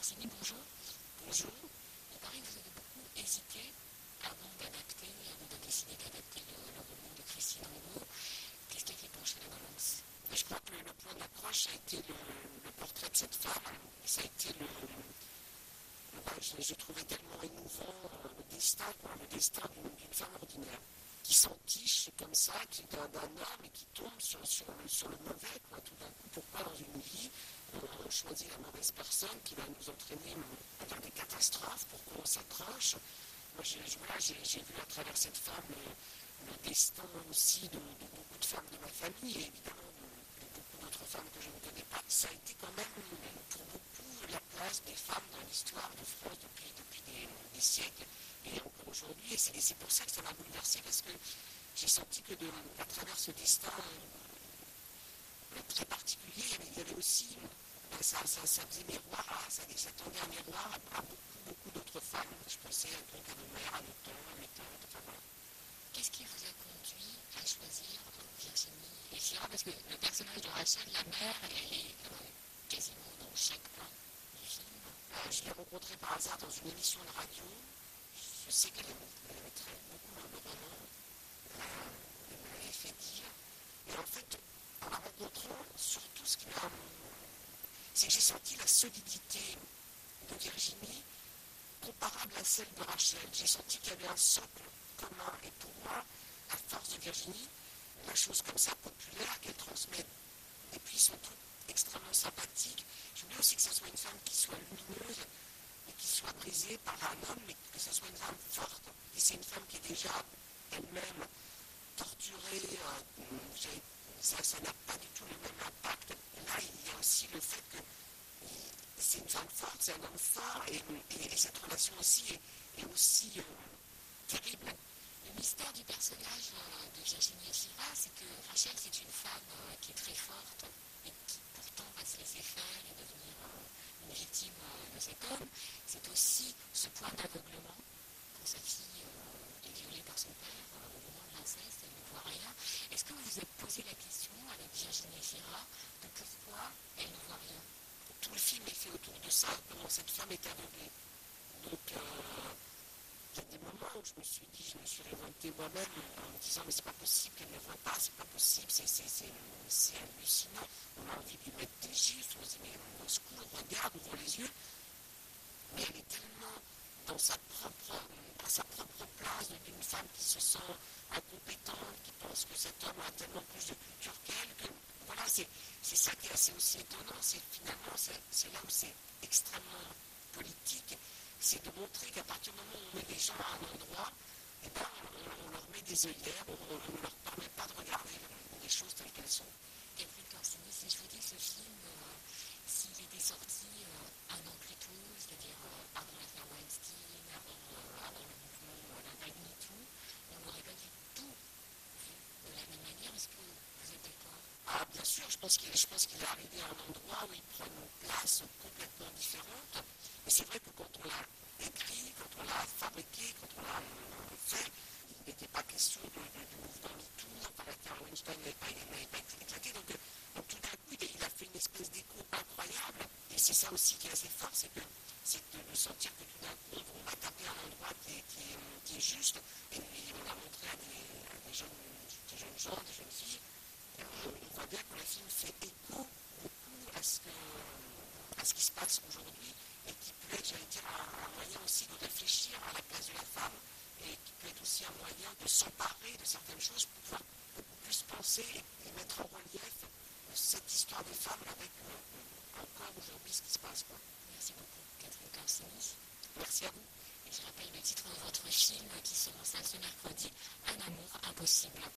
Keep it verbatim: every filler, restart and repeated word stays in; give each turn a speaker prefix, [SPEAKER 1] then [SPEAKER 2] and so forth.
[SPEAKER 1] Corsini, bonjour.
[SPEAKER 2] Bonjour.
[SPEAKER 1] Il paraît que vous avez beaucoup hésité avant d'adapter, avant de décider d'adapter le, le roman de Christine Angot. Qu'est-ce qui a fait pencher la balance?
[SPEAKER 2] Et je crois que le, le point d'accroche a été le, le portrait de cette femme. Et ça a été le. le je, je trouvais tellement émouvant euh, le destin, quoi, le destin d'une, d'une femme ordinaire qui s'entiche comme ça, qui d'un, d'un homme et qui tombe sur, sur, le, sur le mauvais, quoi, tout d'un coup. Pourquoi dans une vie on choisit la mauvaise personne qui va nous entraîner dans des catastrophes, pourquoi on s'accroche? Moi, j'ai, voilà, j'ai, j'ai vu à travers cette femme le, le destin aussi de, de beaucoup de femmes de ma famille et évidemment de, de beaucoup d'autres femmes que je ne connais pas. Ça a été quand même pour beaucoup la place des femmes dans l'histoire de France depuis, depuis des, des siècles et encore aujourd'hui. Et c'est, et c'est pour ça que ça m'a bouleversée parce que j'ai senti que de, à travers ce destin euh, très particulier, il y avait aussi, ça, ça, ça faisait miroir, ça, ça tendait un miroir à, à beaucoup, beaucoup d'autres femmes. Je pensais donc à nos mères, à nos tantes, à mes tantes, enfin voilà.
[SPEAKER 1] Qu'est-ce qui vous a conduit à choisir Virginie Efira? Parce que le personnage de Rachel, la mère, elle est euh, quasiment dans chaque plan du film.
[SPEAKER 2] Euh, je l'ai rencontrée par hasard dans une émission de radio. Je sais qu'elle aimait très beaucoup le roman. Euh, elle me l'avait fait dire. Et en fait, en la rencontrant, surtout ce qui m'a. C'est que j'ai senti la solidité de Virginie comparable à celle de Rachel. J'ai senti qu'il y avait un socle commun. Et pour moi, à force de Virginie, la chose comme ça populaire qu'elle transmet, et puis son truc extrêmement sympathique, je voulais aussi que ce soit une femme qui soit lumineuse et qui soit brisée par un homme, mais que ce soit une femme forte. Et c'est une femme qui est déjà elle-même torturée, euh, ça, ça n'a pas du tout le même impact. Et là, il y a aussi le fait que c'est une femme forte, c'est un homme fort, et, et, et cette relation aussi est, est aussi euh, terrible.
[SPEAKER 1] Le mystère du personnage euh, de Virginie Efira, c'est que Rachel, c'est une femme euh, qui est très forte et qui pourtant va se laisser faire et devenir euh, une victime euh, de cet homme. C'est aussi ce point d'aveuglement quand sa fille euh, est violée par son père euh, au moment de l'inceste, elle ne voit rien. Est-ce que vous vous êtes posé la question avec Virginie Efira de pourquoi elle ne voit rien?
[SPEAKER 2] Tout le film est fait autour de ça, comment cette femme est aveuglée. Donc, euh, il y a des moments où je me suis dit, je me suis révoltée moi-même en me disant, mais c'est pas possible qu'elle ne voit pas, c'est pas possible, c'est, c'est, c'est, c'est hallucinant. On a envie de lui mettre des gifles, on se dit, mais au secours, regarde, ouvre les yeux. Mais elle est tellement dans sa propre, à sa propre place d'une femme qui se sent incompétente, qui pense que cet homme a tellement plus de culture qu'elle, que voilà, c'est, c'est ça qui est assez aussi étonnant, c'est finalement, c'est, c'est là où c'est extrêmement politique, c'est de montrer qu'à partir du moment où on met les gens à un endroit, eh ben, on, on leur met des œillères, on ne leur permet pas de regarder les choses telles qu'elles sont.
[SPEAKER 1] Catherine Corsini, si je vous dis ce film, euh, s'il était sorti euh, un an plus tôt, c'est-à-dire euh, avant l'affaire Weinstein, avant, euh, avant le mouvement, euh, la vague MeToo, on n'aurait pas du tout vu de la même manière. Est-ce que vous êtes d'accord?
[SPEAKER 2] Ah, bien sûr, je pense, qu'il, je pense qu'il est arrivé à un endroit où il prend une place complètement différente. Mais c'est vrai que quand on l'a écrit, quand on l'a fabriqué, quand on l'a fait, il n'était pas question de, de, du mouvement MeToo, enfin l'affaire Weinstein n'avait pas, n'avait pas éclaté. Donc, donc tout d'un coup, il a fait une espèce d'écho incroyable. Et c'est ça aussi qui est assez fort, c'est, que, c'est de, de sentir que tout d'un coup, on va taper un endroit qui est, qui est, qui est juste. Et puis on a montré à des, à des, jeunes, des jeunes gens, des jeunes filles, on voit bien que le film fait écho beaucoup à ce, que, à ce qui se passe aujourd'hui et qui peut être, j'allais dire, un, un moyen aussi de réfléchir à la place de la femme et qui peut être aussi un moyen de s'emparer de certaines choses pour pouvoir beaucoup plus penser et, et mettre en relief cette histoire des femmes avec euh, encore aujourd'hui ce qui se passe. Quoi.
[SPEAKER 1] Merci beaucoup, Catherine Corsini.
[SPEAKER 2] Merci à vous.
[SPEAKER 1] Et je rappelle le titre de votre film qui sera en salle ce mercredi, Un amour impossible.